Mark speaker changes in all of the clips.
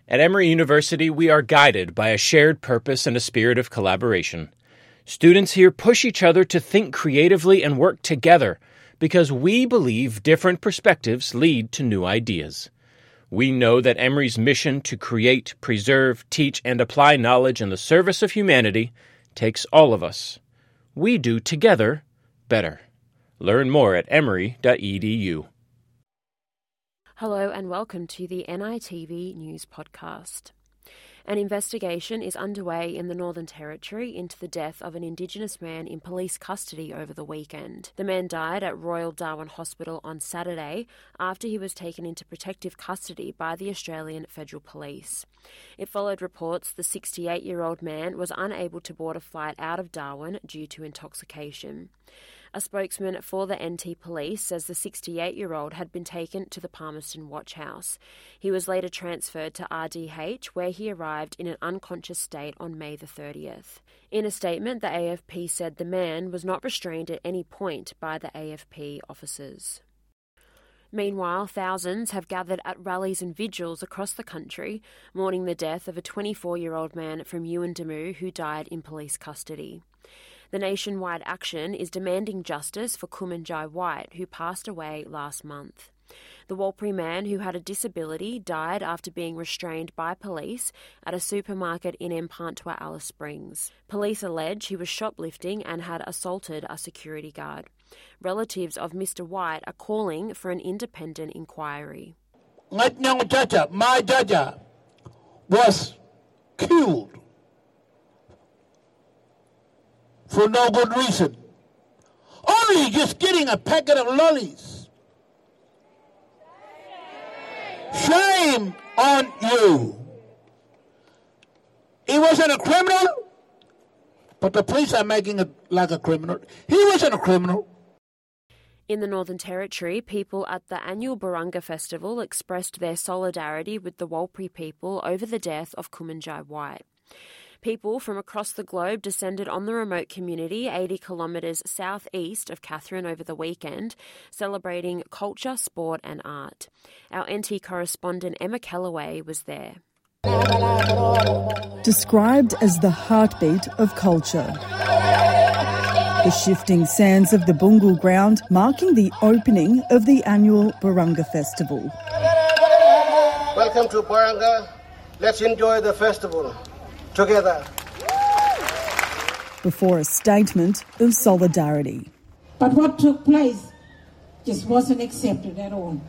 Speaker 1: At Emory University, we are guided by a shared purpose and a spirit of collaboration. Students here push each other to think creatively and work together because we believe different perspectives lead to new ideas. We know that Emory's mission to create, preserve, teach, and apply knowledge in the service of humanity takes all of us. We do together better. Learn more at emory.edu.
Speaker 2: Hello and welcome to the NITV News Podcast. An investigation is underway in the Northern Territory into the death of an Indigenous man in police custody over the weekend. The man died at Royal Darwin Hospital on Saturday after he was taken into protective custody by the Australian Federal Police. It followed reports the 68-year-old man was unable to board a flight out of Darwin due to intoxication. A spokesman for the NT Police says the 68-year-old had been taken to the Palmerston Watch House. He was later transferred to RDH, where he arrived in an unconscious state on May the 30th. In a statement, the AFP said the man was not restrained at any point by the AFP officers. Meanwhile, thousands have gathered at rallies and vigils across the country, mourning the death of a 24-year-old man from Yuendumu who died in police custody. The nationwide action is demanding justice for Kumanjai White, who passed away last month. The Warlpiri man, who had a disability, died after being restrained by police at a supermarket in Mpantwa, Alice Springs. Police allege he was shoplifting and had assaulted a security guard. Relatives of Mr. White are calling for an independent inquiry.
Speaker 3: My Jaja, was killed for no good reason. Only just getting a packet of lollies. Shame on you. He wasn't a criminal, but the police are making it like a criminal. He wasn't a criminal.
Speaker 2: In the Northern Territory, people at the annual Burunga Festival expressed their solidarity with the Warlpiri people over the death of Kumanjai White. People from across the globe descended on the remote community 80 kilometres southeast of Katherine over the weekend, celebrating culture, sport and art. Our NT correspondent Emma Kellaway was there.
Speaker 4: Described as the heartbeat of culture. The shifting sands of the Bungal ground marking the opening of the annual Burunga Festival.
Speaker 5: Welcome to Burunga. Let's enjoy the festival together.
Speaker 4: Before a statement of solidarity.
Speaker 6: But what took place just wasn't accepted at all.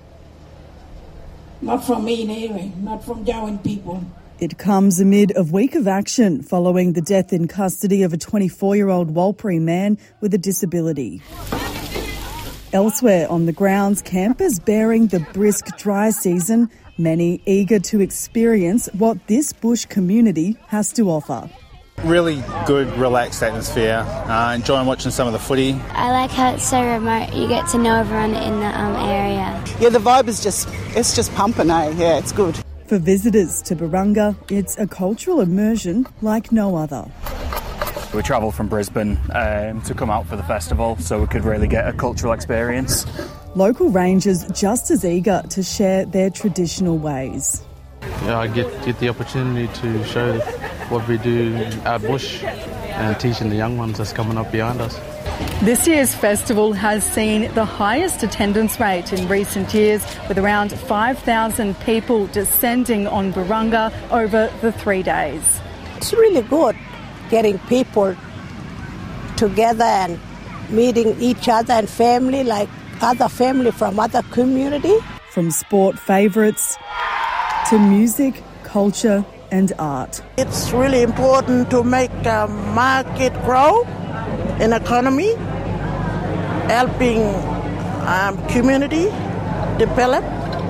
Speaker 6: Not from me anyway, not from Jawan people.
Speaker 4: It comes amid a week of action following the death in custody of a 24-year-old Warlpiri man with a disability. Elsewhere on the grounds, campers bearing the brisk dry season, many eager to experience what this bush community has to offer.
Speaker 7: Really good, relaxed atmosphere. Enjoying watching some of the footy.
Speaker 8: I like how it's so remote. You get to know everyone in the area.
Speaker 9: Yeah, the vibe is just pumping, eh? Yeah, it's good.
Speaker 4: For visitors to Burunga, it's a cultural immersion like no other.
Speaker 10: We travelled from Brisbane to come out for the festival so we could really get a cultural experience.
Speaker 4: Local rangers just as eager to share their traditional ways.
Speaker 11: Yeah, I get the opportunity to show what we do at bush and teaching the young ones that's coming up behind us.
Speaker 4: This year's festival has seen the highest attendance rate in recent years, with around 5,000 people descending on Burunga over the 3 days.
Speaker 12: It's really good getting people together and meeting each other and family, like other family from other community.
Speaker 4: From sport favourites to music, culture and art.
Speaker 9: It's really important to make the market grow, an economy, helping community develop.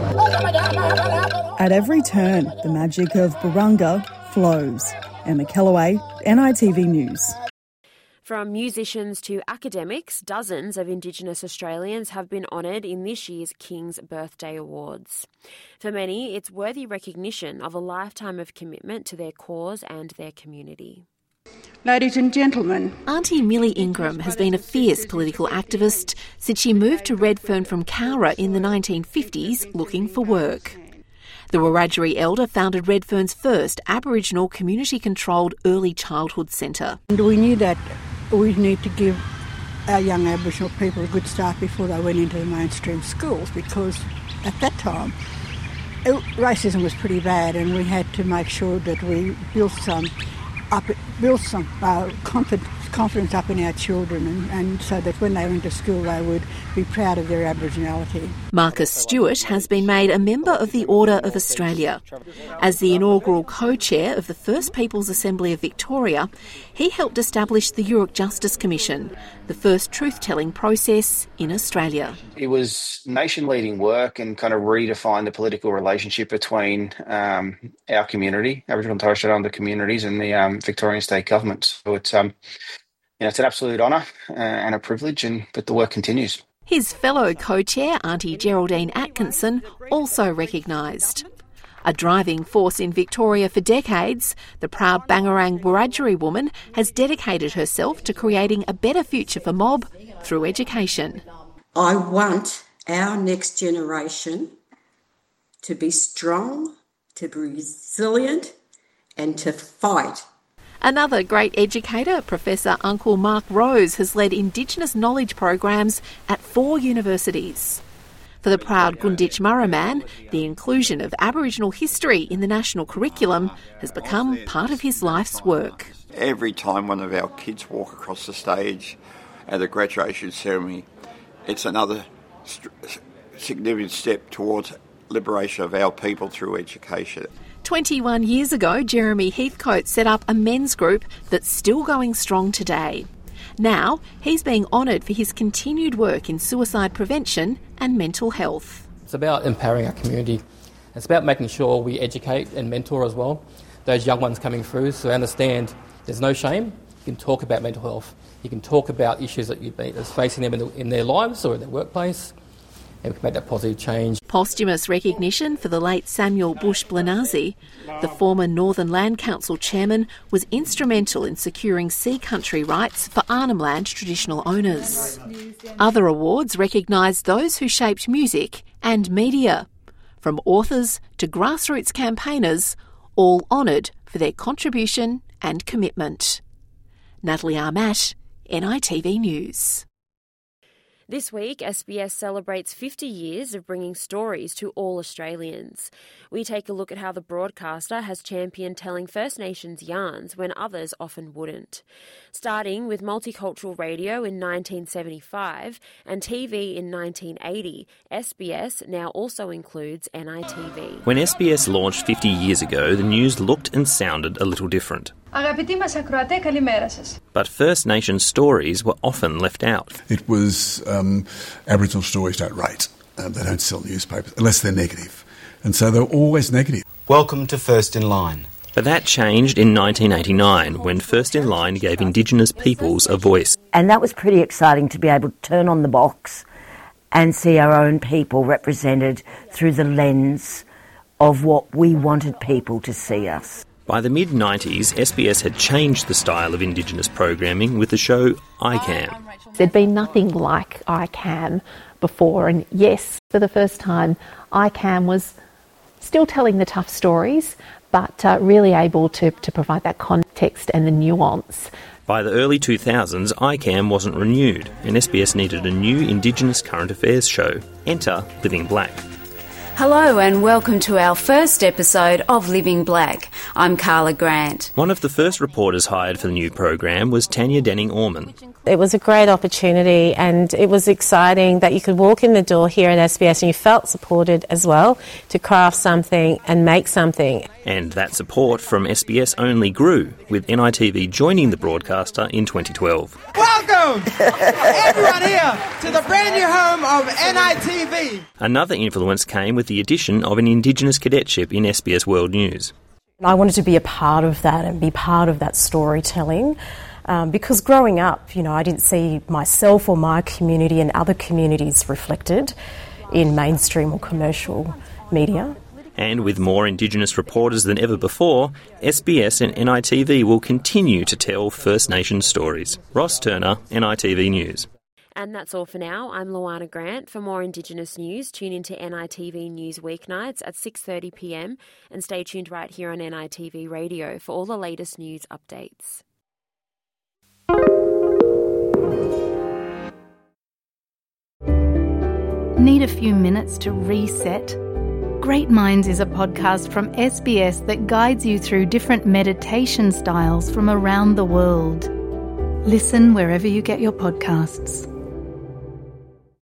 Speaker 4: At every turn, the magic of Burunga flows. Emma Kellaway, NITV News.
Speaker 2: From musicians to academics, dozens of Indigenous Australians have been honoured in this year's King's Birthday Awards. For many, it's worthy recognition of a lifetime of commitment to their cause and their community.
Speaker 13: Ladies and gentlemen,
Speaker 14: Auntie Millie Ingram has been a fierce political activist since she moved to Redfern from Cowra in the 1950s looking for work. The Wiradjuri elder founded Redfern's first Aboriginal community-controlled early childhood centre.
Speaker 15: And we knew that we need to give our young Aboriginal people a good start before they went into the mainstream schools, because at that time racism was pretty bad, and we had to make sure that we built some confidence up in our children, and so that when they went to school they would be proud of their Aboriginality.
Speaker 14: Marcus Stewart has been made a member of the Order of Australia. As the inaugural co-chair of the First Peoples Assembly of Victoria, he helped establish the Yoorrook Justice Commission, the first truth-telling process in Australia.
Speaker 16: It was nation-leading work and kind of redefined the political relationship between our community, Aboriginal and Torres Strait Islander communities, and the Victorian state government. So it's it's an absolute honour and a privilege, but the work continues.
Speaker 14: His fellow co-chair, Auntie Geraldine Atkinson, also recognised. A driving force in Victoria for decades, the proud Bangarang Wiradjuri woman has dedicated herself to creating a better future for Mob through education.
Speaker 17: I want our next generation to be strong, to be resilient, and to fight.
Speaker 14: Another great educator, Professor Uncle Mark Rose, has led Indigenous knowledge programs at 4 universities. For the proud Gunditj Murraman, the inclusion of Aboriginal history in the national curriculum has become part of his life's work.
Speaker 18: Every time one of our kids walk across the stage at a graduation ceremony, it's another significant step towards liberation of our people through education.
Speaker 14: 21 years ago, Jeremy Heathcote set up a men's group that's still going strong today. Now, he's being honoured for his continued work in suicide prevention and mental health.
Speaker 19: It's about empowering our community. It's about making sure we educate and mentor as well those young ones coming through, so they understand there's no shame. You can talk about mental health. You can talk about issues that's facing them in their lives or in their workplace, and we can make that positive change.
Speaker 14: Posthumous recognition for the late Samuel Bush Blanazi, the former Northern Land Council chairman, was instrumental in securing sea country rights for Arnhem Land traditional owners. Other awards recognise those who shaped music and media, from authors to grassroots campaigners, all honoured for their contribution and commitment. Natalie Armat, NITV News.
Speaker 2: This week, SBS celebrates 50 years of bringing stories to all Australians. We take a look at how the broadcaster has championed telling First Nations yarns when others often wouldn't. Starting with multicultural radio in 1975 and TV in 1980, SBS now also includes NITV.
Speaker 20: When SBS launched 50 years ago, the news looked and sounded a little different. But First Nations stories were often left out.
Speaker 21: It was Aboriginal stories don't rate. They don't sell newspapers unless they're negative. And so they're always negative.
Speaker 22: Welcome to First in Line.
Speaker 20: But that changed in 1989 when First in Line gave Indigenous peoples a voice.
Speaker 23: And that was pretty exciting to be able to turn on the box and see our own people represented through the lens of what we wanted people to see us.
Speaker 20: By the mid-90s, SBS had changed the style of Indigenous programming with the show iCam.
Speaker 24: There'd been nothing like iCam before, and yes, for the first time, iCam was still telling the tough stories, but really able to provide that context and the nuance.
Speaker 20: By the early 2000s, iCam wasn't renewed, and SBS needed a new Indigenous current affairs show. Enter Living Black.
Speaker 25: Hello and welcome to our first episode of Living Black. I'm Carla Grant.
Speaker 20: One of the first reporters hired for the new program was Tanya Denning-Orman.
Speaker 26: It was a great opportunity and it was exciting that you could walk in the door here at SBS and you felt supported as well to craft something and make something.
Speaker 20: And that support from SBS only grew, with NITV joining the broadcaster in 2012.
Speaker 27: Welcome, everyone here, to the brand new home of NITV.
Speaker 20: Another influence came with the addition of an Indigenous cadetship in SBS World News.
Speaker 28: I wanted to be a part of that and be part of that storytelling. Because growing up, I didn't see myself or my community and other communities reflected in mainstream or commercial media.
Speaker 20: And with more Indigenous reporters than ever before, SBS and NITV will continue to tell First Nations stories. Ross Turner, NITV News.
Speaker 2: And that's all for now. I'm Luana Grant. For more Indigenous news, tune into NITV News weeknights at 6:30pm and stay tuned right here on NITV Radio for all the latest news updates.
Speaker 1: Need a few minutes to reset? Great Minds is a podcast from SBS that guides you through different meditation styles from around the world. Listen wherever you get your podcasts.